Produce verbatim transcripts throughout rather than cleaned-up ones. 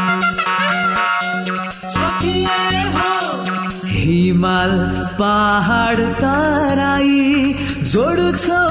हिमाल पहाड तराई जोड्छौ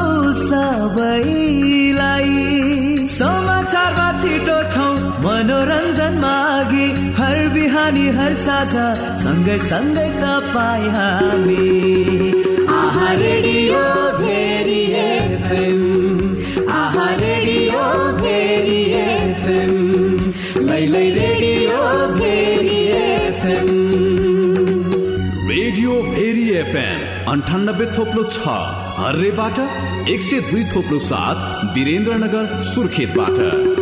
सबैलाई, समाचारमा छिटो छौ मनोरञ्जनमा अघि, हर बिहानी हर साझा सँगै सँगै तपाईँ हामी। आहा रेडियो भेरी एफएम, आहा रेडियो भेरी एफएम, लै लै radio Bheri FM. Radio Bheri FM अन्ठानब्बे थोप्लो छ हर्रेबाट, एक सय दुई थोप्लो सात वीरेन्द्रनगर सुर्खेतबाट।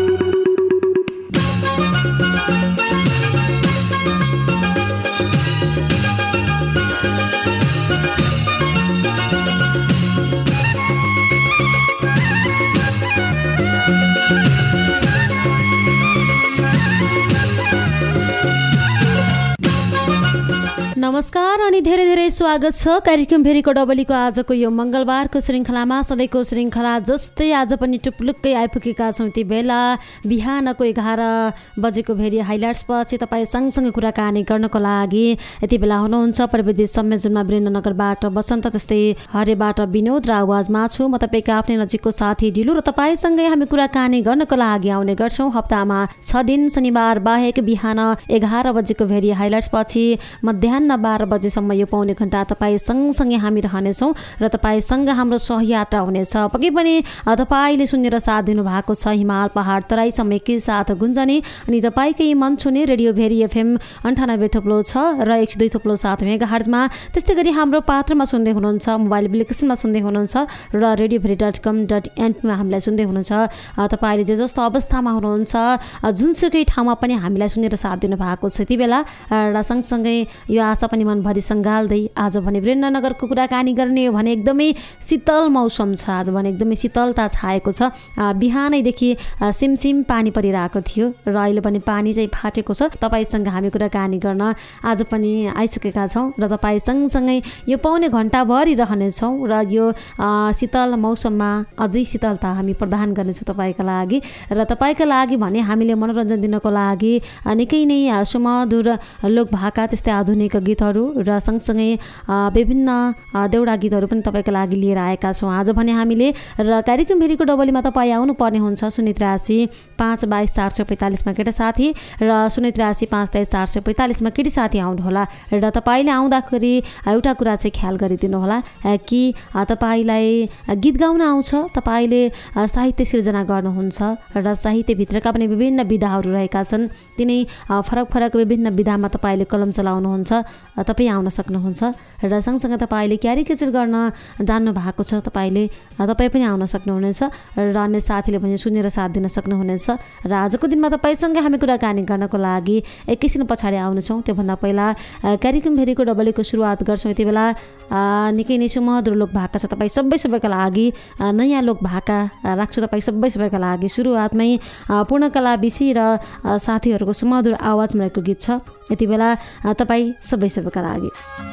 नमस्कार अनि धेरै धेरै स्वागत छ कार्यक्रम भेरीको डबलीको आजको यो मङ्गलबारको श्रृङ्खलामा। सधैँको श्रृङ्खला जस्तै आज पनि टुप्लुक्कै आइपुगेका छौँ। यति बेला बिहानको एघार बजेको भेरी हाइलाइट्स पछि तपाईँ सँगसँगै कुराकानी गर्नको लागि यति बेला हुनुहुन्छ प्रविधि संयोजनमा वीरेन्द्रनगरबाट बसन्त, त्यस्तै हरेबाट विनोद र आवाजमा छु म तपाईँको आफ्नै नजिकको साथी ढिलो, र तपाईँसँगै हामी कुराकानी गर्नको लागि आउने गर्छौँ हप्तामा छ दिन शनिबार बाहेक बिहान एघार बजेको भेरी हाइलाइट्स पछि मध्याह बाह्र बजेसम्म यो पाउने घण्टा तपाईँ सँगसँगै हामी रहनेछौँ र तपाईँसँग हाम्रो सहयात्रा हुनेछ। पक्कै पनि तपाईँले सुनेर साथ दिनुभएको छ हिमाल पहाड तराईसम्म एकै साथ गुन्जने अनि तपाईँकै मन छुने रेडियो भेरी एफएम अन्ठानब्बे थोप्लो छ र एक सय दुई थोप्लो सात मेगा हर्जमा। त्यस्तै गरी हाम्रो पात्रमा सुन्दै हुनुहुन्छ, मोबाइल एप्लिकेसनमा सुन्दै हुनुहुन्छ र radio Bheri dot com dot एनपीमा हामीलाई सुन्दै हुनुहुन्छ। तपाईँले जे जस्तो अवस्थामा हुनुहुन्छ, जुनसुकै ठाउँमा पनि हामीलाई सुनेर साथ दिनुभएको छ यति बेला, र सँगसँगै यो आशा पनि मनभरि सङ्घाल्दै आज भने वीरेन्द्रनगरको कुराकानी गर्ने हो भने एकदमै शीतल मौसम छ। आज भने एकदमै शीतलता छाएको छ। बिहानैदेखि सिमसिम पानी परिरहेको थियो र अहिले पनि पानी चाहिँ फाटेको छ। तपाईँसँग हामी कुराकानी गर्न आज पनि आइसकेका छौँ र तपाईँ सँगसँगै यो पाउने घन्टाभरि रहनेछौँ र यो शीतल मौसममा अझै शीतलता हामी प्रदान गर्नेछौँ तपाईँका लागि। र तपाईँका लागि भने हामीले मनोरञ्जन दिनको लागि निकै नै सुमधुर लोकभाका त्यस्तै आधुनिक गीतहरू र सँगसँगै विभिन्न देउडा गीतहरू पनि तपाईँको लागि लिएर आएका छौँ आज भने हामीले। र कार्यक्रम भेरीको डबलीमा तपाईँ आउनुपर्ने हुन्छ शून्य त्रियासी पाँच बाइस चार सय पैँतालिसमा केटा साथी र शून्य त्रियासी पाँच तेइस चार सय पैँतालिसमा केटी साथी आउनुहोला। र तपाईँले आउँदाखेरि एउटा कुरा चाहिँ ख्याल गरिदिनु होला कि तपाईँलाई गीत गाउन आउँछ, तपाईँले साहित्य सिर्जना गर्नुहुन्छ र साहित्यभित्रका पनि विभिन्न विधाहरू रहेका छन्, तिनै फरक फरक विभिन्न विधामा तपाईँले कलम चलाउनुहुन्छ, तपाईँ आउन सक्नुहुन्छ। र सँगसँगै तपाईँले क्यारिकेचर गर्न जान्नु भएको छ, तपाईँले तपाईँ पनि आउन सक्नुहुनेछ र अन्य साथीले पनि सुनेर साथ दिन सक्नुहुनेछ। र आजको दिनमा तपाईँसँगै हामी कुराकानी गर्नको लागि एकैछिन पछाडि आउनेछौँ। त्योभन्दा पहिला कार्यक्रम भेरीको डबलीको सुरुवात गर्छौँ। यति बेला निकै नै सुमधुर लोक भाका छ तपाईँ सबै सबैका लागि, नयाँ लोक भाका राख्छु तपाईँ सबै सबैका लागि। सुरुवातमै पूर्णकला बिसी र साथीहरूको सुमधुर आवाजमा रहेको गीत छ यति बेला तपाईँ सबै सबैका लागि।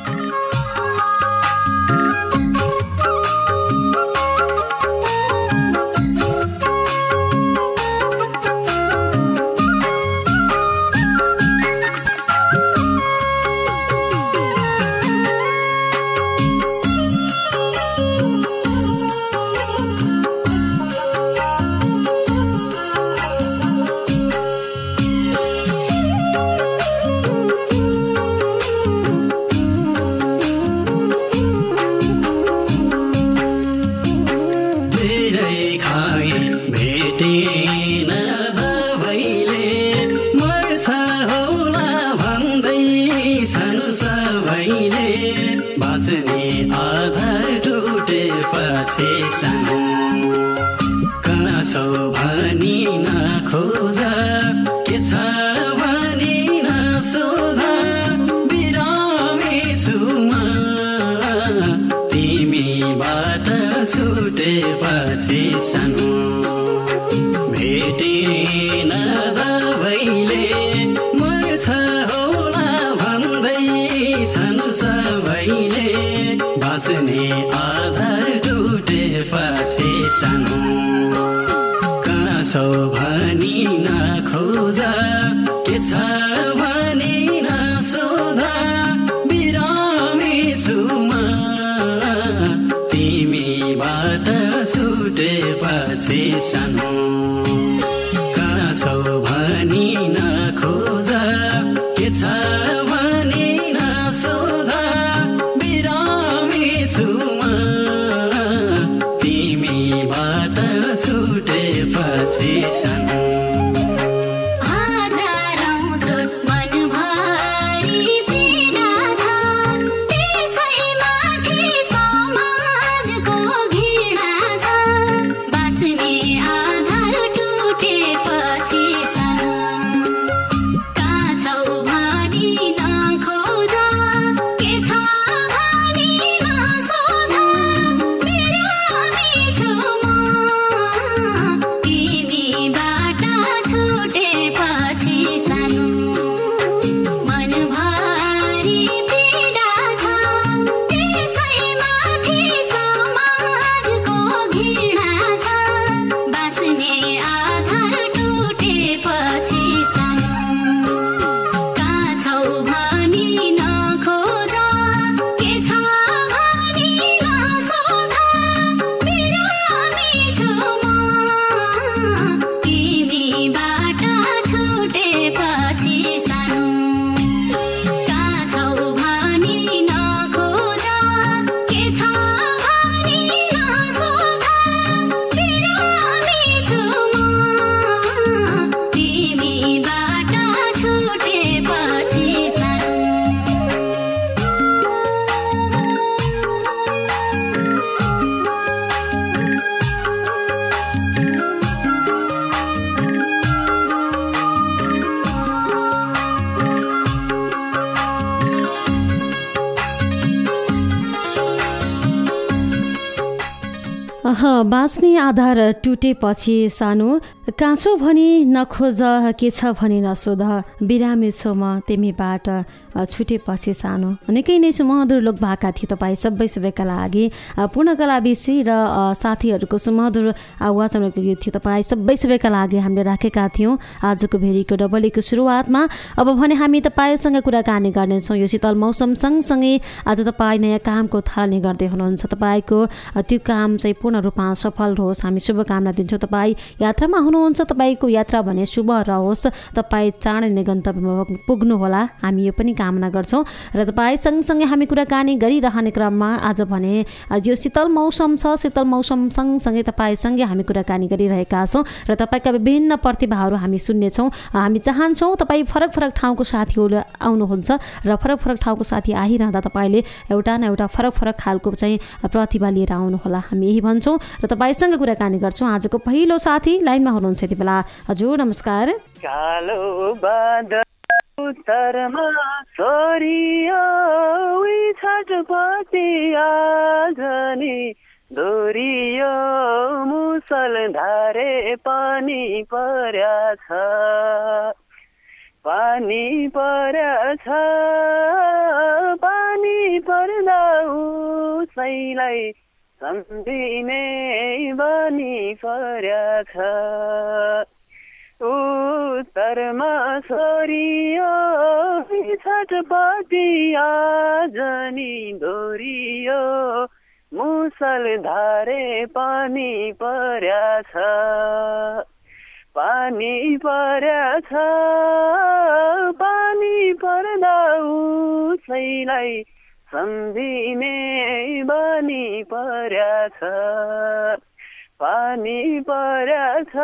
कहाँ छौ भनी नखोज, के छ भनी नसोध, बिरामी छु म तिमीबाट छुटेपछि सानो। भेटेन दबाईले मर्छ होला भन्दै छन् सबैले, बाँच्ने आधार टुटेपछि सानो। कहाँ छौ भनी नखोज, के के छ भनी नसोधा बिरामी छु म तिमीबाट छुटेपछि सानो कहाँ छौ भनी नखोज के छ भनी नसोधा बिरामी छु म तिमीबाट छुटेपछि सानो बाँच्ने आधार टुटेपछि सानो काँचो भनी नखोज के छ भनी नसोध बिरामी छु म तिमीबाट छुटेपछि सानो। निकै नै सुमधुर लोक भाका थिए तपाईँ सबै सबैका लागि पूर्णकला बेसी र साथीहरूको सुमधुर आवाजमा गीत थियो तपाईँ सबै सबैका लागि हामीले राखेका थियौँ आजको भेरीको डबलीको सुरुवातमा। अब भने हामी तपाईँसँग कुराकानी गर्नेछौँ यो शीतल मौसम सँगसँगै आज तपाईँ नयाँ कामको थालनी गर्दै हुनुहुन्छ तपाईँको त्यो काम चाहिँ पूर्ण रूपमा सफल होस् हामी शुभकामना दिन्छौँ। तपाईँ यात्रामा हुनुहुन्छ तपाईँको यात्रा भने शुभ रहोस् तपाईँ चाँडै नै गन्तव्यमा पुग्नुहोला हामी यो पनि कामना गर्छौँ। र तपाईँ सँगसँगै हामी कुराकानी गरिरहने क्रममा आज भने यो शीतल मौसम छ शीतल मौसम सँगसँगै तपाईँसँगै हामी कुराकानी गरिरहेका छौँ र तपाईँका विभिन्न प्रतिभाहरू हामी सुन्नेछौँ। हामी चाहन्छौँ तपाईँ फरक फरक ठाउँको साथीहरू आउनुहुन्छ र फरक फरक ठाउँको साथी आइरहँदा तपाईँले एउटा न एउटा फरक फरक खालको चाहिँ प्रतिभा लिएर आउनुहोला हामी यही भन्छौँ र तपाईँसँग कुराकानी गर्छौँ। आजको पहिलो साथी लाइनमा हुनुहुन्छ यति बेला। हजुर नमस्कार। कालो बादल उत्तरमा सोरियो छटपटी आजनी दोरियो मुसलधारे पानी पर्या छ पानी पर्या छ पानी पर्दा उसैलाई सम्झिने बानी पर्या छ उत्तरमा सोरियो छटपटी आजनी दोरियो मुसलधारे पानी पर्या छ पानी पर्या छ पानी पर्दा उसैलाई सम्झिने बानी पर्या छ पानी पर्या छ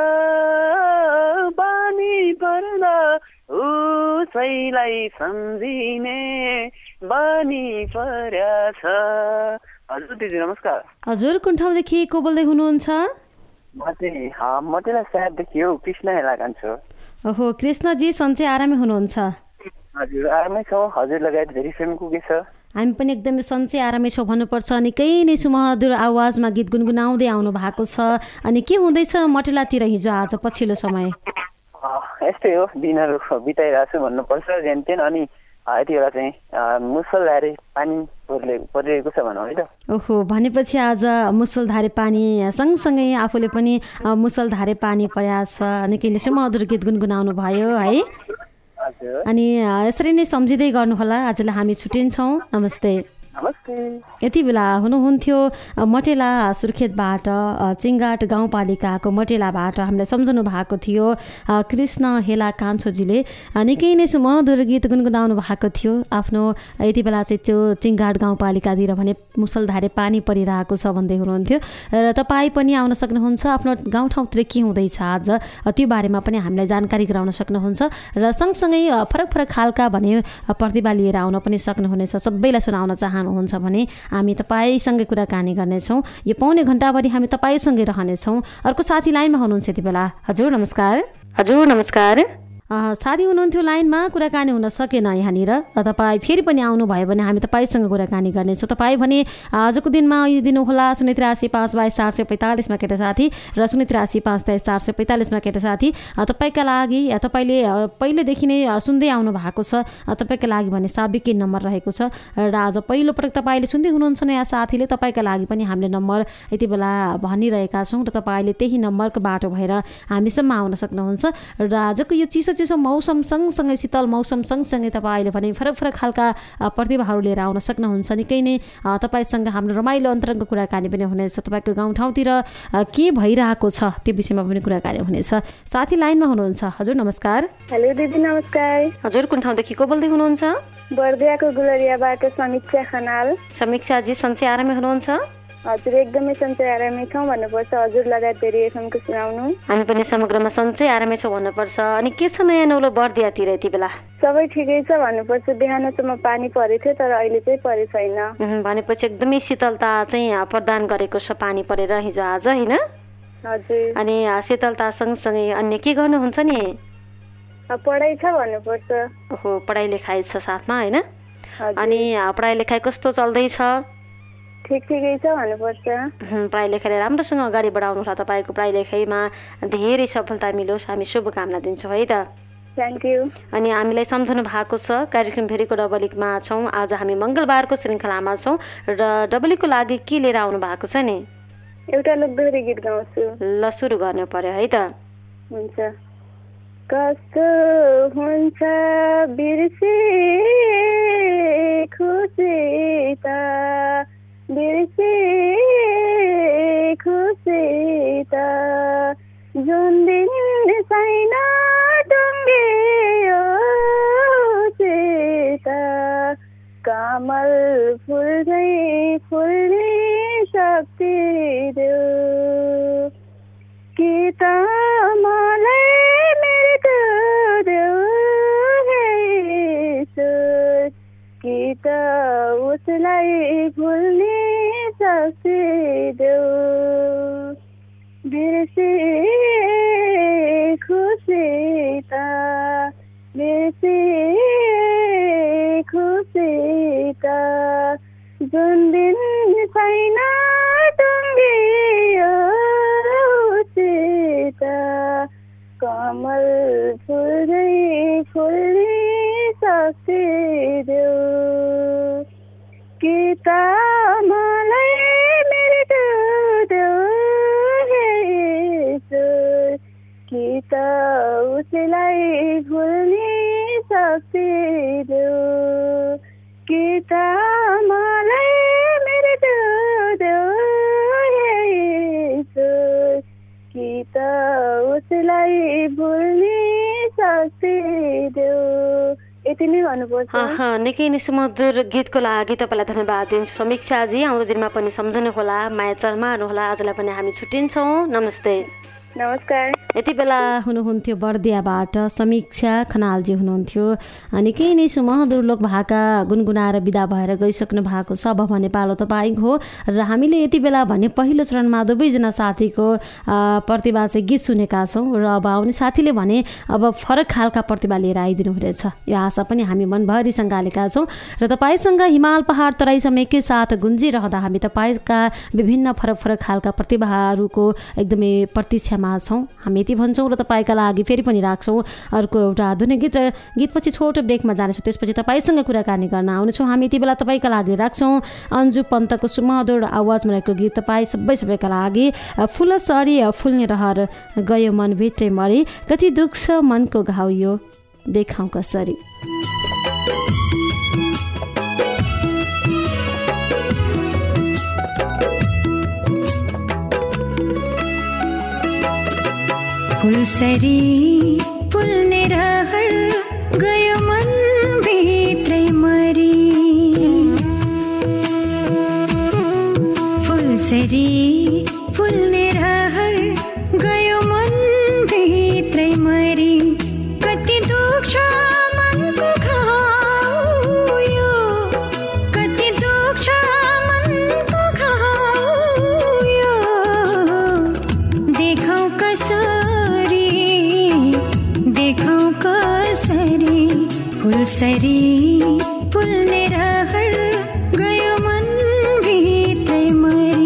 पानी पर्दा उसैलाई सम्झिने बानी पर्या छ। हजुर दिदी नमस्कार। हजुर कुन ठाउँदेखि को बोल्दै हुनुहुन्छ? म चाहिँ मटेला सायददेखि हो कृष्ण हेला कान्छु। ओहो कृष्णजी सन्चै आरामै हुनुहुन्छ? हजुर आरामै छौँ हजुर लगायत धेरै फिल्मको के छ हामी पनि एकदमै सन्चै आरामै छौँ भन्नुपर्छ। निकै नै सुमधुर आवाजमा गीत गुनगुनाउँदै आउनु भएको छ। अनि के हुँदैछ मटेलातिर हिजो आज पछिल्लो समय? यस्तै हो दिनहरू बिताइरहेको छु भन्नुपर्छ जेन तेन। अनि यति बेला चाहिँ मुसलधारे पानी परिरहेको छ भनौँ है त। ओहो भनेपछि आज मुसलधारे पानी सँगसँगै आफूले पनि मुसलधारे पानी पर्या छ। निकै नै सुमधुर गीत गुनगुनाउनु भयो है। हुन्छ। अनि यसरी नै सम्झिँदै गर्नुहोला। आजलाई हामी छुट्टिन्छौँ। नमस्ते। नमस्ते। यति बेला हुनुहुन्थ्यो मटेला सुर्खेतबाट, चिङ्गाट गाउँपालिकाको मटेलाबाट हामीलाई सम्झनु भएको थियो कृष्ण हेला कान्छोजीले। निकै नै सुमधुर गीत गुनगुनाउनु भएको थियो। आफ्नो यति बेला चाहिँ त्यो चिङ्गाट गाउँपालिकातिर भने मुसलधारे पानी परिरहेको छ भन्दै हुनुहुन्थ्यो। र तपाईँ पनि आउन सक्नुहुन्छ। आफ्नो गाउँठाउँतिर के हुँदैछ आज त्यो बारेमा पनि हामीलाई जानकारी गराउन सक्नुहुन्छ। र सँगसँगै फरक फरक खालका भने प्रतिभा लिएर आउन पनि सक्नुहुनेछ। सबैलाई सुनाउन चाहनुहुन्छ भने हामी तपाईँसँगै कुराकानी गर्नेछौँ। यो पाउने घन्टाभरि हामी तपाईँसँगै रहनेछौँ। अर्को साथी लाइनमा हुनुहुन्छ यति बेला। हजुर नमस्कार। हजुर नमस्कार। साथी हुनुहुन्थ्यो लाइनमा, कुराकानी हुन सकेन यहाँनिर। तपाईँ फेरि पनि आउनुभयो भने हामी तपाईँसँग कुराकानी गर्नेछौँ। तपाईँ भने आजको दिनमा दिनुहोला शून्य त्रियासी पाँच बाइस चार सय पैँतालिसमा केटा साथी र शून्य त्रियासी पाँच तेइस चार सय पैँतालिसमा केटा साथी। तपाईँका लागि तपाईँले पहिलेदेखि नै सुन्दै आउनु भएको छ, तपाईँका लागि भने साबिकै नम्बर रहेको छ। र आज पहिलोपटक तपाईँले सुन्दै हुनुहुन्छ नयाँ साथीले, तपाईँका लागि पनि हामीले नम्बर यति बेला भनिरहेका छौँ र तपाईँले त्यही नम्बरको बाटो भएर हामीसम्म आउन सक्नुहुन्छ। र आजको यो चिसो चिसो मौसम सँगसँगै शीतल मौसम सँगसँगै तपाईँले भने फरक फरक खालका प्रतिभाहरू लिएर आउन सक्नुहुन्छ। निकै नै तपाईँसँग हाम्रो रमाइलो अन्तरङ्ग कुराकानी पनि हुनेछ। तपाईँको गाउँठाउँतिर के भइरहेको छ त्यो विषयमा पनि कुराकानी हुनेछ। साथी लाइनमा हुनुहुन्छ। हजुर नमस्कार। हेलो दिदी नमस्कार। हजुर कुन ठाउँदेखि को बोल्दै हुनुहुन्छ? बर्दियाको गुलरियाबाट समीक्षा खनाल। समीक्षाजी सन्चै आरामै हुनुहुन्छ? हजुर एकदमै सन्चै आरामै छौँ भन्नुपर्छ। हजुर लगायत धेरै एफएमको सुनाउनु। हामी पनि समग्रमा सन्चै आरामै छौँ भन्नुपर्छ। अनि के छ नयाँ नौलो बर्दियातिर यति बेला? सबै ठिकै छ भन्नुपर्छ। बिहानसम्म पानी परेको थियो तर अहिले चाहिँ परे छैन। भनेपछि एकदमै शीतलता चाहिँ प्रदान गरेको छ पानी परेर हिजो आज, होइन? हजुर। अनि शीतलता सँगसँगै अन्य के गर्नुहुन्छ नि? पढाइ छ भन्नुपर्छ। ओहो, पढाइ लेखाइ छ साथमा, होइन? अनि पढाइ लेखाइ कस्तो चल्दैछ? ठिक ठिकै छ भन्नुपर्छ। पढाइ लेखाइले राम्रोसँग अगाडि बढाउनु होला। तपाईँको पढाइ लेखाइमा धेरै सफलता मिलोस् हामी शुभकामना दिन्छौँ है त। Thank you. अनि हामीलाई सम्झनु भएको छ कार्यक्रम भेरीको डबलिकमा छौँ। आज हामी मङ्गलबारको श्रृङ्खलामा छौँ र डबलीको लागि के लिएर आउनु भएको छ नि? एउटा लोकदोहोरी गीत गाउँछु। ल सुरु गर्नु पर्यो है त। हुन्छ। कस्तो हुन्छ बिर्से खुसी त बिर्से खुसी त जुन दिन छैन टुङ्गियो चित कमल फुल्दै फुल्ने शक्ति देऊ कि त मलाई मृत्यु देऊ हे ईश्वर कि त उसलाई भुल्ने शक्ति देऊ बिर्से खुसी त बिर्से खुसी त जुन दिन छैन टुङ्गियो चित कमल फुल्दै फुल्ने शक्ति देऊ कि त मलाई मृत्यु देऊ हे ईश्वर कि त उसलाई भुल्ने शक्ति देऊ कि त मलाई मृत्यु देऊ हे ईश्वर कि त उसलाई भुल्ने शक्ति देऊ। यति नै भन्नुपर्छ। निकै नै सुमधुर गीतको लागि तपाईँलाई धन्यवाद दिन्छु समीक्षाजी। आउँदो दिनमा पनि सम्झनु होला, माया चर्माउनु होला। आजलाई पनि हामी छुट्टिन्छौँ। नमस्ते। नमस्कार। यति बेला हुनुहुन्थ्यो बर्दियाबाट समीक्षा खनालजी हुनुहुन्थ्यो। निकै नै सुमधुर लोक भाका गुनगुनाएर विदा भएर गइसक्नु भएको छ। अब भने पालो तपाईँको हो र हामीले यति बेला भने पहिलो चरणमा दुवैजना साथीको प्रतिभा चाहिँ गीत सुनेका छौँ र अब आउने साथीले भने अब फरक खालका प्रतिभा लिएर आइदिनु हुनेछ। यो आशा पनि हामी मनभरि सँगालेका छौँ र तपाईँसँग हिमाल पहाड तराईसम्म एकैसाथ गुन्जिरहँदा हामी तपाईँका विभिन्न फरक फरक खालका प्रतिभाहरूको एकदमै प्रतीक्षामा छौँ। हामी यति भन्छौँ र तपाईँका लागि फेरि पनि राख्छौँ अर्को एउटा आधुनिक गीत र गीतपछि छोटो ब्रेकमा जानेछौँ। त्यसपछि तपाईँसँग कुराकानी गर्न आउनेछौँ। हामी यति बेला तपाईँका लागि राख्छौँ अन्जु पन्तको सुमधुर आवाजमा रहेको गीत तपाईँ सबै सबैका लागि। फुल सरी फुल्ने रहर गयो मनभित्रै मरी कति दुख्छ मनको घाउ यो देखाउँ कसरी। फुलसरी फुल्ने रहर गयो मन भित्रै मरी, फुलसरी फुल्ने रहर गयो मन भित्रै मरी, कति दुख्छ मनको घाउ यो, कति दुख्छ मनको घाउ यो, देखाउँ कसरी देखाउँ कसरी, फुलसरी फुल्ने रहर गयो मन भित्रै मरी।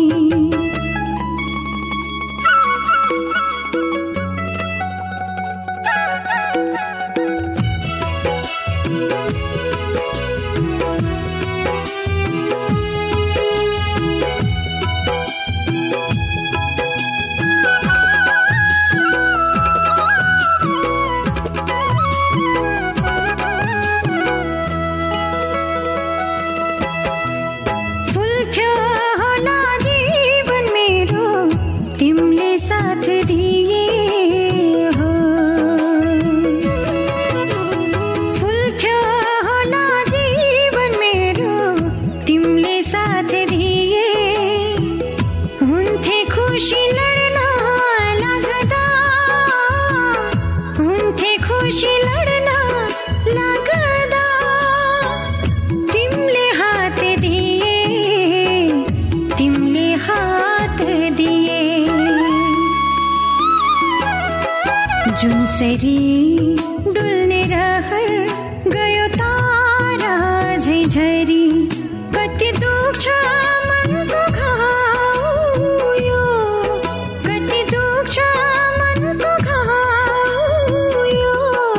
जुनसरी डुल्ने रहर गयो तारा झैझरी, कति दुख्छ मनको घाउ यो, कति दुख्छ मनको घाउ यो,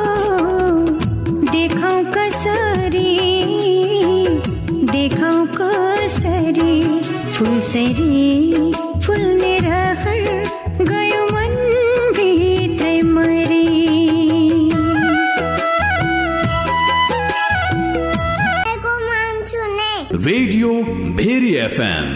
देखाउँ कसरी देखाउँ कसरी, फुलसरी फुल्ने रहर गयो मन भित्रै मरी। रेडियो भेरी एफएम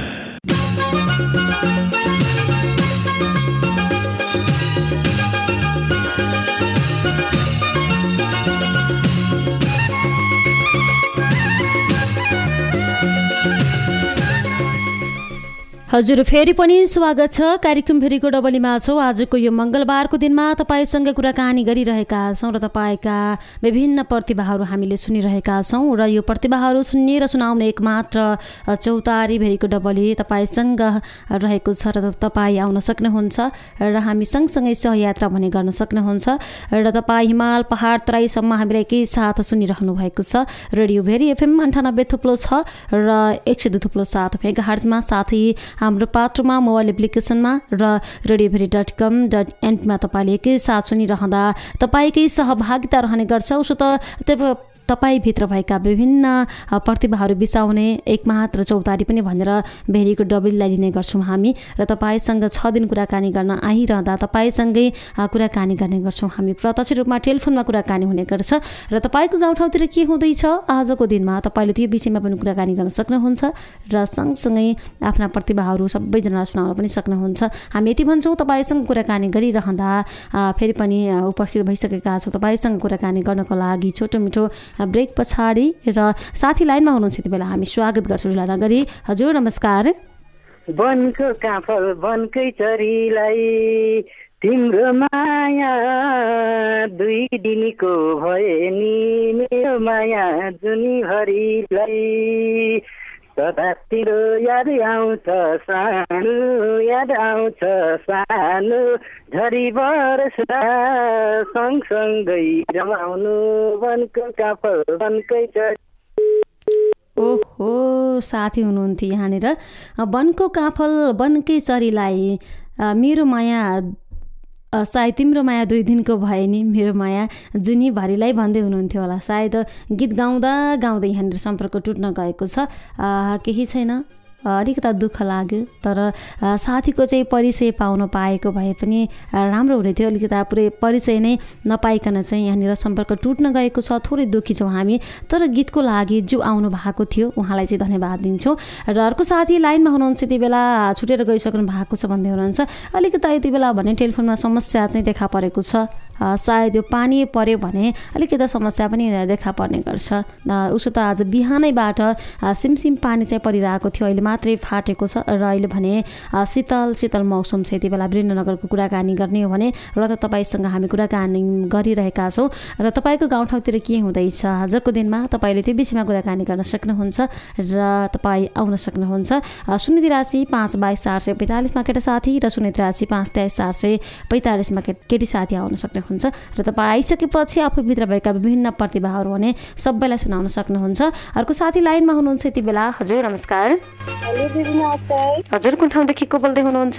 हजुर फेरि पनि स्वागत छ। कार्यक्रम फेरिको डबलीमा छौँ। आजको यो मङ्गलबारको दिनमा तपाईँसँग कुराकानी गरिरहेका छौँ र तपाईँका विभिन्न प्रतिभाहरू हामीले सुनिरहेका छौँ र यो प्रतिभाहरू सुन्ने र सुनाउने एक मात्र चौतारी भेरीको डबली तपाईँसँग रहेको छ र तपाईँ आउन सक्नुहुन्छ र हामी सँगसँगै सहयात्रा भने गर्न सक्नुहुन्छ र तपाईँ हिमाल पहाड तराईसम्म हामीलाई केही साथ सुनिरहनु भएको छ। रेडियो भेरी एफएम अन्ठानब्बे थुप्लो छ र एक सय दुई थुप्लो सात मेगाहर्जमा, साथै हाम्रो पात्रोमा मोबाइल एप्लिकेसनमा र radio Bheri dot com dot एनपीमा तपाईँले एकैसाथ सुनिरहँदा तपाईँकै सहभागिता रहने गर्छ। उसो त तपाईँभित्र भएका विभिन्न प्रतिभाहरू बिसाउने एक मात्र चौतारी पनि भनेर भेरीको डबलीलाई लिने गर्छौँ हामी र तपाईँसँग छ दिन कुराकानी गर्न आइरहँदा तपाईँसँगै कुराकानी गर्ने गर्छौँ हामी। प्रत्यक्ष रूपमा टेलिफोनमा कुराकानी हुने गर्छ र तपाईँको गाउँठाउँतिर के हुँदैछ आजको दिनमा तपाईँले त्यो विषयमा पनि कुराकानी गर्न सक्नुहुन्छ र सँगसँगै आफ्ना प्रतिभाहरू सबैजना सुनाउन पनि सक्नुहुन्छ। हामी यति भन्छौँ, तपाईँसँग कुराकानी गरिरहँदा फेरि पनि उपस्थित भइसकेका छौँ तपाईँसँग कुराकानी गर्नको लागि। छोटो मिठो ब्रेक पछाडि र साथी लाइनमा हुनुहुन्छ यति बेला हामी स्वागत गर्छौँ। ढिला नगरी हजुर नमस्कार। वनको काफल वनकै चरीलाई तिम्रो माया दुई दिनको भए नि मेरो माया जुनीभरिलाई सदा तिम्रो याद आउँछ सानो याद आउँछ सानो झरी बरस्दा सँगसँगै रमाउनु वनको काफल वनकै चरी। ओहो साथी हुनुहुन्थ्यो यहाँनिर। वनको काफल वनकै चरीलाई मेरो माया सायद तिम्रो माया दुई दिनको भए नि मेरो माया जुनीभरिलाई भन्दै हुनुहुन्थ्यो होला। सायद गीत गाउँदा गाउँदै यहाँनिर सम्पर्क टुट्न गएको छ, केही छैन अलिकता दुःख लाग्यो। तर साथीको चाहिँ परिचय पाउन पाएको भए पनि राम्रो हुने थियो। अलिकता पुरै परिचय नै नपाइकन चाहिँ यहाँनिर सम्पर्क टुट्न गएको छ। थोरै दुःखी छौँ हामी। तर गीतको लागि जो आउनु भएको थियो उहाँलाई चाहिँ धन्यवाद दिन्छौँ। र अर्को साथी लाइनमा हुनुहुन्छ, यति बेला छुटेर गइसक्नु भएको छ भन्दै हुनुहुन्छ। अलिकता यति बेला भने टेलिफोनमा समस्या चाहिँ देखा परेको छ। सायद यो पानी पर्यो भने अलिकति समस्या पनि देखा पर्ने गर्छ। उसो त आज बिहानैबाट सिमसिम पानी चाहिँ परिरहेको थियो, अहिले मात्रै फाटेको छ। र अहिले भने शीतल शीतल मौसम छ। यति बेला वीरेन्द्रनगरको कुराकानी गर्ने हो भने र त तपाईँसँग हामी कुराकानी गरिरहेका छौँ। र तपाईँको गाउँठाउँतिर के हुँदैछ आजको दिनमा तपाईँले त्यो विषयमा कुराकानी गर्न सक्नुहुन्छ र तपाईँ आउन सक्नुहुन्छ। शून्य तिरासी पाँच बाइस चार सय पैँतालिसमा केटा साथी र शून्य तिरासी पाँच तेइस चार सय पैँतालिसमा केटी साथी आउन सक्नुहुन्छ। र तपाईँ आइसकेपछि आफूभित्र भएका विभिन्न प्रतिभाहरू भने सबैलाई सुनाउन सक्नुहुन्छ। अर्को साथी लाइनमा हुनुहुन्छ यति बेला। हजुर नमस्कार। हजुर कुन ठाउँदेखि को बोल्दै हुनुहुन्छ?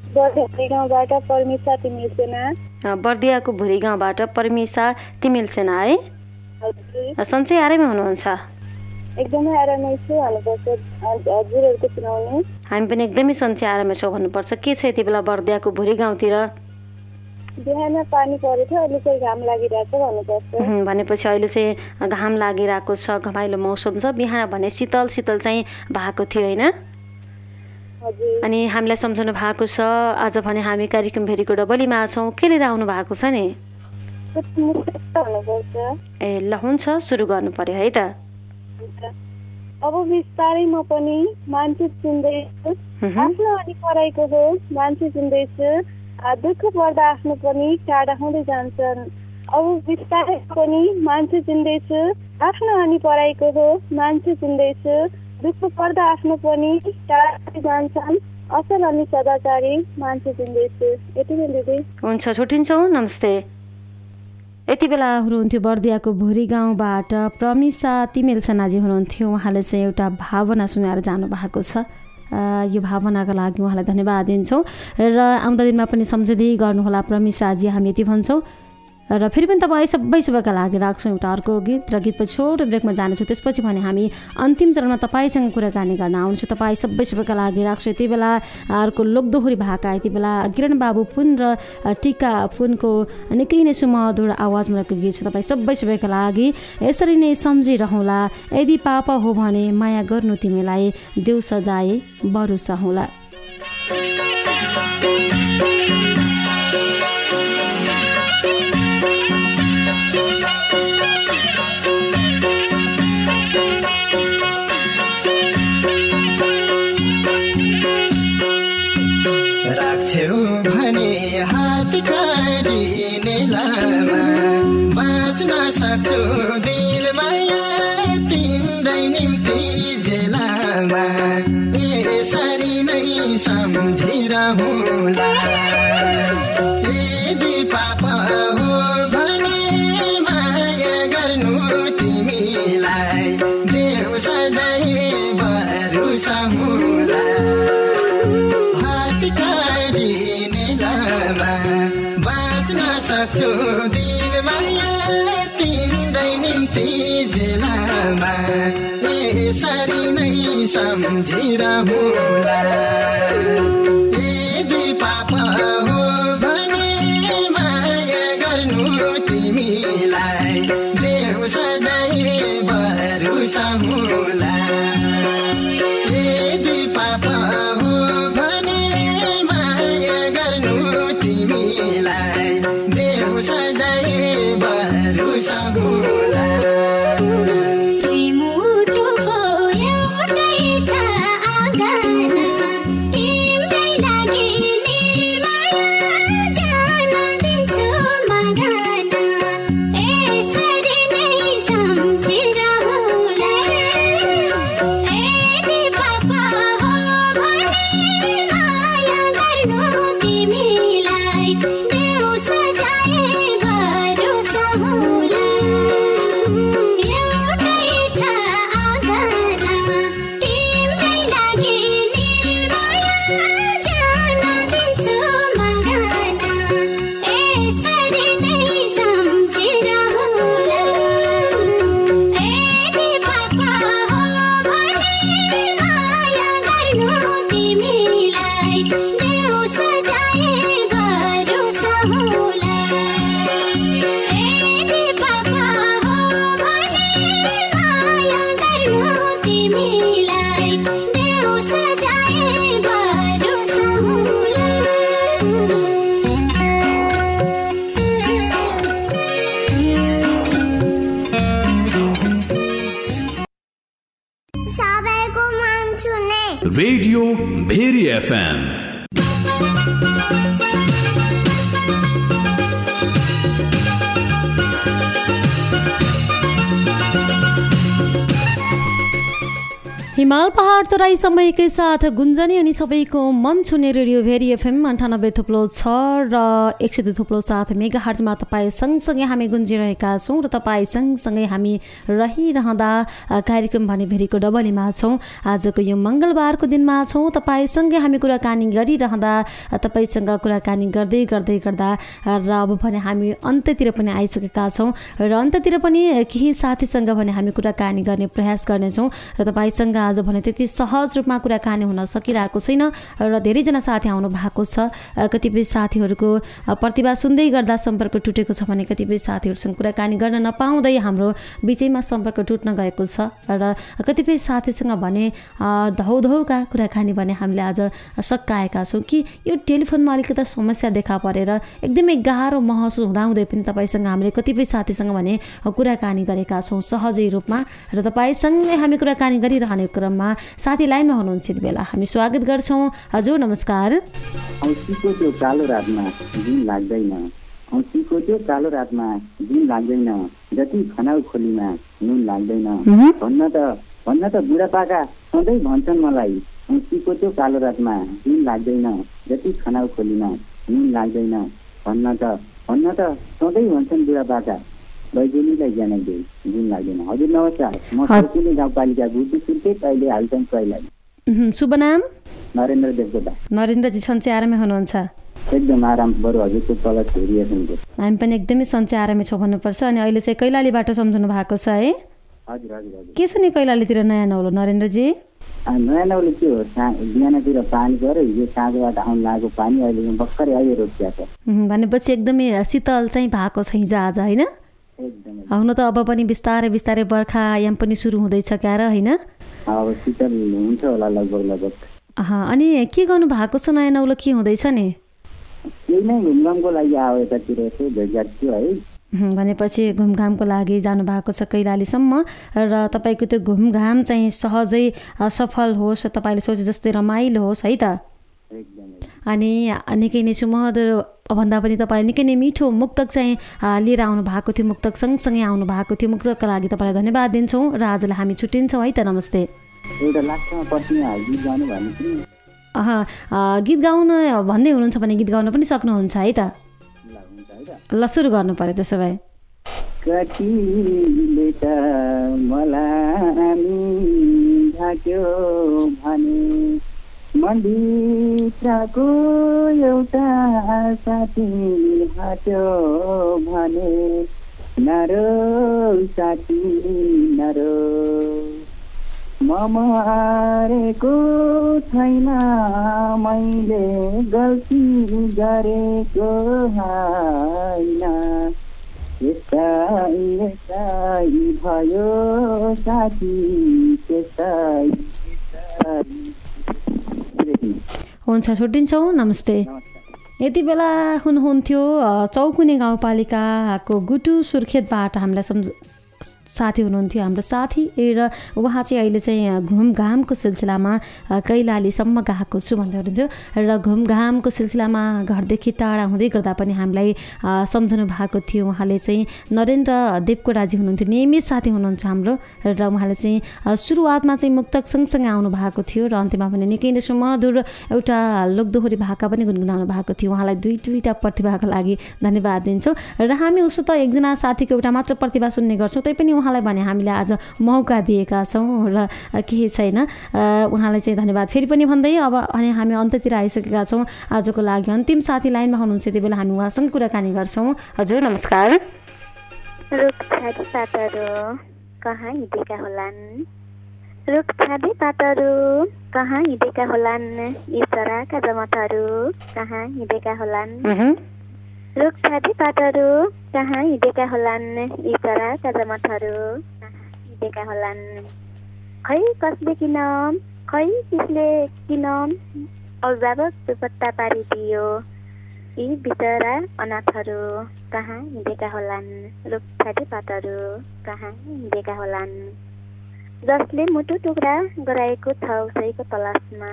बर्दियाको भुरी गाउँबाट परमेशा तिमिल सेना है। सन्चै आरामै हुनुहुन्छ? एकदमै आरामै छु। हजुरहरूको सुनाउनु। हामी पनि एकदमै सन्चै आरामै छौँ भन्नुपर्छ। के छ यति बेला बर्दियाको भुरी गाउँतिर? बिहान पानी परेको थियो, अहिले चाहिँ घाम लागिरहेको भन्नुपर्छ। भनेपछि अहिले चाहिँ घाम लागिरहेको छ, घमाइलो मौसम छ। बिहान भने शीतल शीतल चाहिँ भएको थियो होइन? अनि हामीलाई सम्झाउनु भएको छ आज भने हामी कार्यक्रम भेरीको डबलीमा छौँ। के लिएर आउनु भएको छ नि? ए ल हुन्छ, सुरु गर्नु पर्यो है त। अब बिस्तारै म पनि मान्छे चिन्दैछु, आफ्नो अनि पराइको हो मान्छे चिन्दैछु। दुःख पर्दा आफ्नो पनि टाढा हुँदै जान्छन्। अब बिस्तारै पनि मान्छे चिन्दैछु, आफ्नो अनि पराइको हो मान्छे चिन्दैछु। दुःख पर्दा आफ्नो पनि टाढा हुँदै जान्छन्। असल अनि सदाचारी मान्छे चिन्दैछु। यति नै दिदी हुन्छ, छुट्टिन्छौँ। नमस्ते। यति बेला हुनुहुन्थ्यो बर्दियाको भुरी गाउँबाट प्रमिसा तिमेल सेनाजी हुनुहुन्थ्यो। उहाँले चाहिँ एउटा भावना सुनाएर जानुभएको छ। यो भावनाको लागि उहाँलाई धन्यवाद दिन्छौँ। र आउँदा दिनमा पनि सम्झँदै गर्नुहोला प्रमिसाजी, हामी यति भन्छौँ। र फेरि पनि तपाईँ सबै सबैका लागि राख्छौँ एउटा अर्को गीत। र गीतपछि छोटो ब्रेकमा जानेछु, त्यसपछि भने हामी अन्तिम चरणमा तपाईँसँग कुराकानी गर्न आउँछु। तपाईँ सबै सबैका लागि राख्छु। यति बेला अर्को लोकदोहोरी भाका, यति बेला किरण बाबु पुन र टिका पुनको निकै नै सुमधुर आवाजमा रहेको गीत छ तपाईँ सबै सबैका लागि। यसरी नै सम्झिरहँला, यदि पापा हो भने माया गर्नु तिमीलाई, देउ सजाए बरु सहुला। भने हात काटिने लामा बाँच्न सक्छु दिल माया तिम्रै निम्ति जेलामा। यसरी नै सम्झिरहँला, यदि पापा हो भने माया गर्नु तिमीलाई, देउ सजाए बरु सहुला। बाँच्न सक्छु दिल माया तिम्रै निम्ति जेलामा। यसरी नै सम्झिरहँला, यदि पापा हो भने माया गर्नु तिमीलाई, देउ सजाए बरु सहुला। यदि पापा हो भने माया गर्नु तिमीलाई, देउ सजाए बरु सहुला। मुटुको एउटै छ आँगन, तिम्रै रेडियो भेरी एफएम। हिमाल पहाड तराई समयकै साथ गुन्जनी अनि सबैको मन छुने रेडियो भेरी एफएम अन्ठानब्बे थुप्लो छ र एक सय दुई थुप्लो सात मेगा हर्जमा तपाईँ सँगसँगै हामी गुन्जिरहेका छौँ र तपाईँ सँगसँगै हामी रहिरहँदा कार्यक्रम भने भेरीको डबलीमा छौँ। आजको यो मङ्गलबारको दिनमा छौँ, तपाईँसँगै हामी कुराकानी गरिरहँदा तपाईँसँग कुराकानी गर्दै गर्दै गर्दा र अब भने हामी अन्त्यतिर पनि आइसकेका छौँ र अन्त्यतिर पनि केही साथीसँग भने हामी कुराकानी गर्ने प्रयास गर्नेछौँ र तपाईँसँग आज भने त्यति सहज रूपमा कुराकानी हुन सकिरहेको छैन र धेरैजना साथी आउनु भएको छ। कतिपय साथीहरूको प्रतिभा सुन्दै गर्दा सम्पर्क टुटेको छ भने कतिपय साथीहरूसँग कुराकानी गर्न नपाउँदै हाम्रो बिचैमा सम्पर्क टुट्न गएको छ र कतिपय साथीसँग भने धौधौका कुराकानी भने हामीले आज सकाएका छौँ कि यो टेलिफोनमा अलिकति समस्या देखा परेर एकदमै गाह्रो महसुस हुँदाहुँदै पनि तपाईँसँग हामीले कतिपय साथीसँग भने कुराकानी गरेका छौँ सहजै रूपमा र तपाईँसँगै हामी कुराकानी गरिरहने क्रममा साथी लाइनमा हुनुहुन्छ यति बेला हामी स्वागत गर्छौँ। हजुर नमस्कार। औँसीको त्यो कालो रातमा दिन लाग्दैन, औँसीको त्यो कालो रातमा दिन लाग्दैन, जति खनाउ खोलीमा नुन लाग्दैन भन्न त भन्न त बुढापाका सधैँ भन्छन् मलाई, औँसीको त्यो कालो रातमा दिन लाग्दैन, जति खनाउ खोलीमा नुन लाग्दैन भन्न त भन्न त सधैँ भन्छन् बुढापाका बैजुलीलाई ज्ञानले जुन लाग्दैन। हजुर नमस्कार, म सौकुनी गाउँपालिका गुटी सुर्खेत अहिले हालचाल कैलाली। शुभ नाम? नरेन्द्र देवकोटा। नरेन्द्रजी सन्चै आरामै हुनुहुन्छ? एकदम आराम, बरु हजुरको तलत हेरिएको। हामी पनि एकदमै सन्चै आरामै छौँ भन्नुपर्छ। अनि अहिले चाहिँ कैलालीबाट सम्झनु भएको छ है? हजुर हजुर हजुर। के छ नि कैलालीतिर नयाँ नौलो नरेन्द्रजी? नयाँ नौलो के हो, बिहानतिर पानी गऱ्यो, हिजो साँझबाट आउनु लागेको पानी अहिले भर्खरै अहिले रोकिएको छ। भनेपछि एकदमै शीतल चाहिँ भएको छ हिजो आज होइन? हुन त अब पनि बिस्तारै बिस्तारै बर्खा याम पनि सुरु हुँदैछ क्या र होइन? अब शीतल हुन्छ होला लगभग लगभग। अनि के गर्नु भएको छ नयाँ नौलो के हुँदैछ नि? केही नै घुमघामको लागि आयो यतातिर यसो भेटघाट थियो है। भनेपछि घुमघामको लागि जानुभएको छ कैलालीसम्म र तपाईँको त्यो घुमघाम चाहिँ सहजै सफल होस्, तपाईँले सोचे जस्तै रमाइलो होस् है त? अनि निकै नै सुमधुर भन्दा पनि तपाईँ निकै नै मिठो मुक्तक चाहिँ लिएर आउनु भएको थियो, मुक्तक सँगसँगै आउनु भएको थियो। मुक्तकका लागि तपाईँलाई धन्यवाद दिन्छौँ र आजलाई हामी छुट्टिन्छौँ है त। नमस्ते। एउटा लास्टमा पर्ने गीत गाउनु भन्नु कि? अह गीत गाउन भन्दै हुनुहुन्छ भने गीत गाउन पनि सक्नुहुन्छ है त? ल सुरु गर्नु पर्यो त्यसो भए। कतिले त मलाई ढाक्यो भने मन्दिरको एउटा साथी हाट्यो भने, नरो साथी नरो, म मरेको छैन मैले गल्ती गरेको होइन, यसै यसै भयो साथी त्यसै त्यसै। हुन्छ छुट्टिन्छौँ, नमस्ते। यति बेला हुनुहुन्थ्यो चौकुने गाउँपालिकाको गुटु सुर्खेतबाट हामीलाई सम्झ साथी हुनुहुन्थ्यो हाम्रो साथी र उहाँ चाहिँ अहिले चाहिँ घुमघामको सिलसिलामा कैलालीसम्म गएको छु भन्दै हुनुहुन्थ्यो र घुमघामको सिलसिलामा घरदेखि टाढा हुँदै गर्दा पनि हामीलाई सम्झनु भएको थियो। उहाँले चाहिँ नरेन्द्र देवकोटाजी हुनुहुन्थ्यो, नियमित साथी हुनुहुन्छ हाम्रो र उहाँले चाहिँ सुरुवातमा चाहिँ मुक्तक सँगसँगै आउनु भएको थियो र अन्त्यमा पनि निकै नै सुमधुर एउटा लोकदोहोरी भाका पनि गुनगुनाउनु भएको थियो। उहाँलाई दुई दुईवटा प्रतिभाको लागि धन्यवाद दिन्छौँ र हामी उसो त एकजना साथीको एउटा मात्र प्रतिभा सुन्ने गर्छौँ, तैपनि उहाँलाई भने हामीले आज मौका दिएका छौँ र केही छैन। उहाँलाई चाहिँ धन्यवाद फेरि पनि भन्दै अब अनि हामी अन्त्यतिर आइसकेका छौँ। आजको लागि अन्तिम साथी लाइनमा हुनुहुन्छ, यति बेला हामी उहाँसँग कुराकानी गर्छौँ। हजुर नमस्कार। रुखछाडी पातहरू कहाँ हिँडेका होलान्, रुखछाडी पातहरू कहाँ हिँडेका होलान्, ईश्वरका जमतहरू कहाँ हिँडेका होलान्, रुखछाडी पातहरू कहाँ हिँडेका होलान्, ईश्वरका जमतहरू कहाँ हिँडेका होलान्, खै कसले किन खै किसले किन अभिभावक दुपट्टा पारिदियो, यी बिचरा अनाथहरू कहाँ हिँडेका होलान्, रुखछाडी पातहरू कहाँ हिँडेका होलान्, जसले मुटु टुक्रा गराएको छ उसैको तलासमा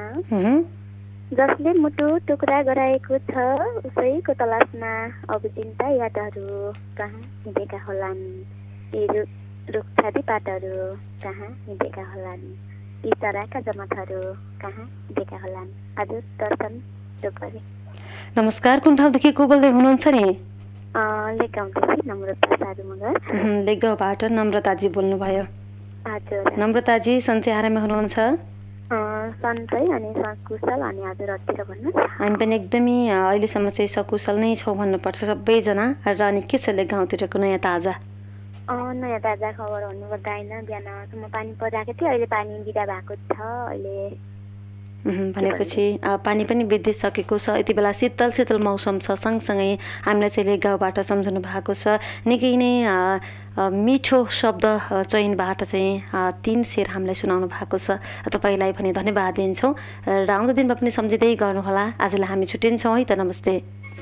जसले मुटु टुक्रा गराएको छ उसैको तलासमा अब चिन्ता यादहरू कहाँ हिँडेका होलान् यी रुख छाती पातहरू कहाँ हिँडेका होलान् यी चराका जमातहरू कहाँ हिँडेका होलान् हजुर दर्शन डोकरी। नमस्कार, कुन ठाउँदेखि को बोल्दै हुनुहुन्छ नि? लेकगाउँदेखि नम्रता साधु मगर। लेकगाउँबाट नम्रताजी बोल्नुभयो। हजुर नम्रताजी सन्चै आराममा हुनुहुन्छ? सन्चै अनि सकुशल अनि हजुरतिर भन्नुहोस्। हामी पनि एकदमै अहिलेसम्म चाहिँ सकुशल नै छौँ भन्नुपर्छ सबैजना। र अनि के छ लेकगाउँतिरको नयाँ ताजा? नयाँ ताजा खबर भन्नुपर्दा होइन, बिहानसम्म पानी परिरहेको थियो, अहिले पानी बिदा भएको छ। अहिले भनेपछि पानी पनि बितिसकेको छ, यति बेला शीतल शीतल मौसम छ। सँगसँगै हामीलाई चाहिँ लेकगाउँबाट सम्झनु भएको छ। निकै नै मिठो शब्द चयनबाट चाहिँ तीन शेर हामीलाई सुनाउनु भएको छ। तपाईँलाई पनि धन्यवाद दिन्छौँ र आउँदो दिनमा पनि सम्झिँदै गर्नुहोला। आजलाई हामी छुट्टिन्छौँ है त। नमस्ते।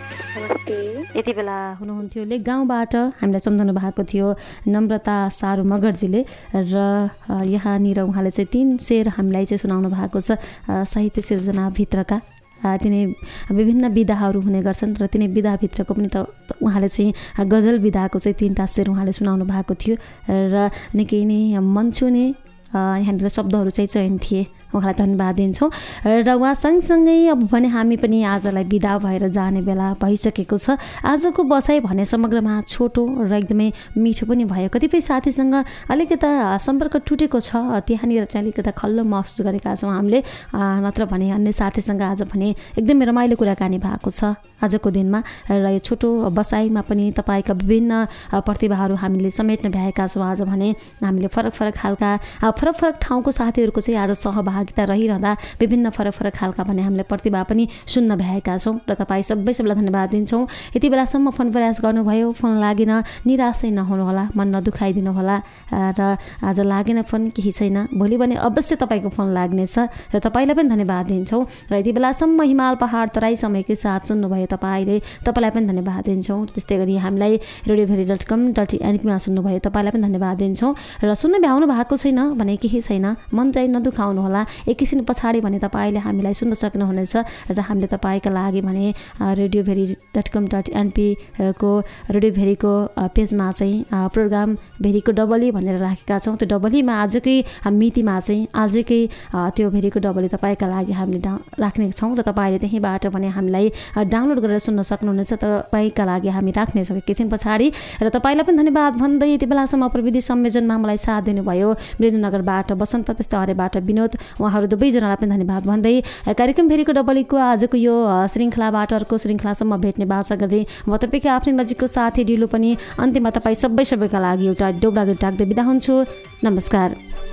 यति बेला हुनुहुन्थ्यो लेकगाउँबाट हामीलाई सम्झाउनु भएको थियो नम्रता सारू मगरजीले र यहाँनिर उहाँले चाहिँ तीन शेर हामीलाई चाहिँ सुनाउनु भएको छ। साहित्य सिर्जनाभित्रका तिनै विभिन्न विधाहरू हुने गर्छन् र तिनै विधाभित्रको पनि त उहाँले चाहिँ गजल विधाको चाहिँ तिनवटा शेर उहाँले सुनाउनु भएको थियो र निकै नै मन छुने यहाँनिर शब्दहरू चाहिँ चयन थिए। उहाँलाई धन्यवाद दिन्छौँ र उहाँ सँगसँगै अब भने हामी पनि आजलाई बिदा भएर जाने बेला भइसकेको छ। आजको बसाइ भने समग्रमा छोटो र एकदमै मिठो पनि भयो। कतिपय साथीसँग अलिकता सम्पर्क टुटेको छ, त्यहाँनिर चाहिँ अलिकता खल्लो महसुस गरेका छौँ हामीले। नत्र भने अन्य साथीसँग आज भने एकदमै रमाइलो कुराकानी भएको छ आजको दिनमा। र यो छोटो बसाइमा पनि तपाईँका विभिन्न प्रतिभाहरू हामीले समेट्न भ्याएका छौँ। आज भने हामीले फरक फरक खालका फरक फरक ठाउँको साथीहरूको चाहिँ आज सहभाग रहिरहँदा विभिन्न फरक फरक खालका भने हामीले प्रतिभा पनि सुन्न भएका छौँ र तपाईँ सबै सबैलाई धन्यवाद दिन्छौँ। यति बेलासम्म फोन प्रयास गर्नुभयो, फोन लागेन, निराशै नहुनुहोला, मन नदुखाइदिनु होला। र आज लागेन फोन केही छैन, भोलि भने अवश्य तपाईँको फोन लाग्नेछ र तपाईँलाई पनि धन्यवाद दिन्छौँ। र यति बेलासम्म हिमाल पहाड तराई समयकै साथ सुन्नुभयो तपाईँले, तपाईँलाई पनि धन्यवाद दिन्छौँ। त्यस्तै गरी हामीलाई रेडियोभेरी डट कम डट एनपीमा सुन्नुभयो, तपाईँलाई पनि धन्यवाद दिन्छौँ। र सुन्न भ्याउनु भएको छैन भने केही छैन, मन चाहिँ नदुखाउनुहोला। एकैछिन पछाडि भने तपाईँले हामीलाई सुन्न सक्नुहुनेछ र हामीले तपाईँका लागि भने रेडियोभेरी डट कम डट एनपीको रेडियोभेरीको पेजमा चाहिँ प्रोग्राम भेरीको डबली भनेर राखेका छौँ। त्यो डबलीमा आजकै मितिमा चाहिँ आजकै त्यो भेरीको डबली तपाईँका लागि हामीले डा राख्ने छौँ र तपाईँले त्यहीँबाट भने हामीलाई डाउनलोड गरेर सुन्न सक्नुहुनेछ। तपाईँका लागि हामी राख्नेछौँ एकैछिन पछाडि। र तपाईँलाई पनि धन्यवाद भन्दै यति बेलासम्म प्रविधि संयोजनमा मलाई साथ दिनुभयो विरेन्द्रनगरबाट बसन्त, त्यस्तै हरेबाट विनोद, उहाँहरू दुवैजनालाई पनि धन्यवाद भन्दै कार्यक्रम भेरीको डबलीको आजको यो श्रृङ्खलाबाट अर्को श्रृङ्खलासम्म भेट्ने बाचा गर्दै म तपाईँकै आफ्नै नजिकको साथी डिलो पनि अन्त्यमा तपाईँ सबै सबैका लागि एउटा डोब्ला गीत राख्दै बिदा हुन्छु। नमस्कार।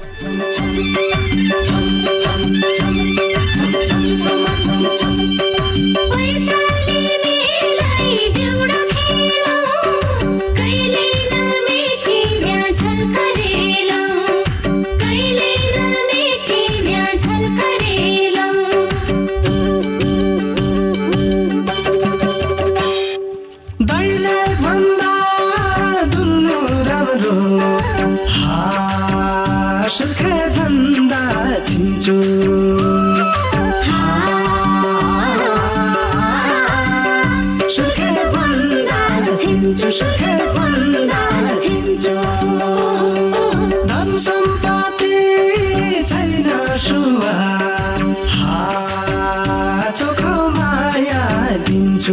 सुखे भन्दा छिन्चो सुखे भन्दा छिन्चो सुखे भन्दा छिन्चो धन सम्पत्ति छैन सुवा चोखो माया दिन्छु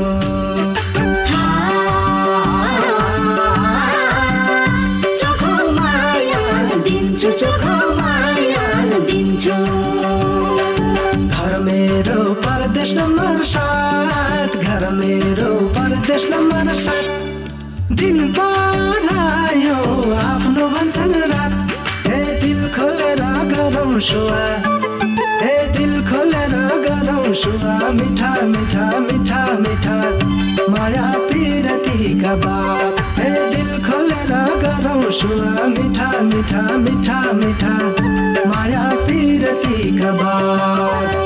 घर मेरो परदेश नम्बर सात घर मेरो परदेश नम्बर सात दिन पढायो आफ्नो भन्छन् रात हे दिल खोलेर गरौँ सुवा हे दिल खोलेर गरौँ सुवा मिठा मिठा मिठा मिठा माया पिरतीका बात हे दिल खोलेर गरौँ सुवा मिठा मिठा मिठा मिठा माया पिरतीका बात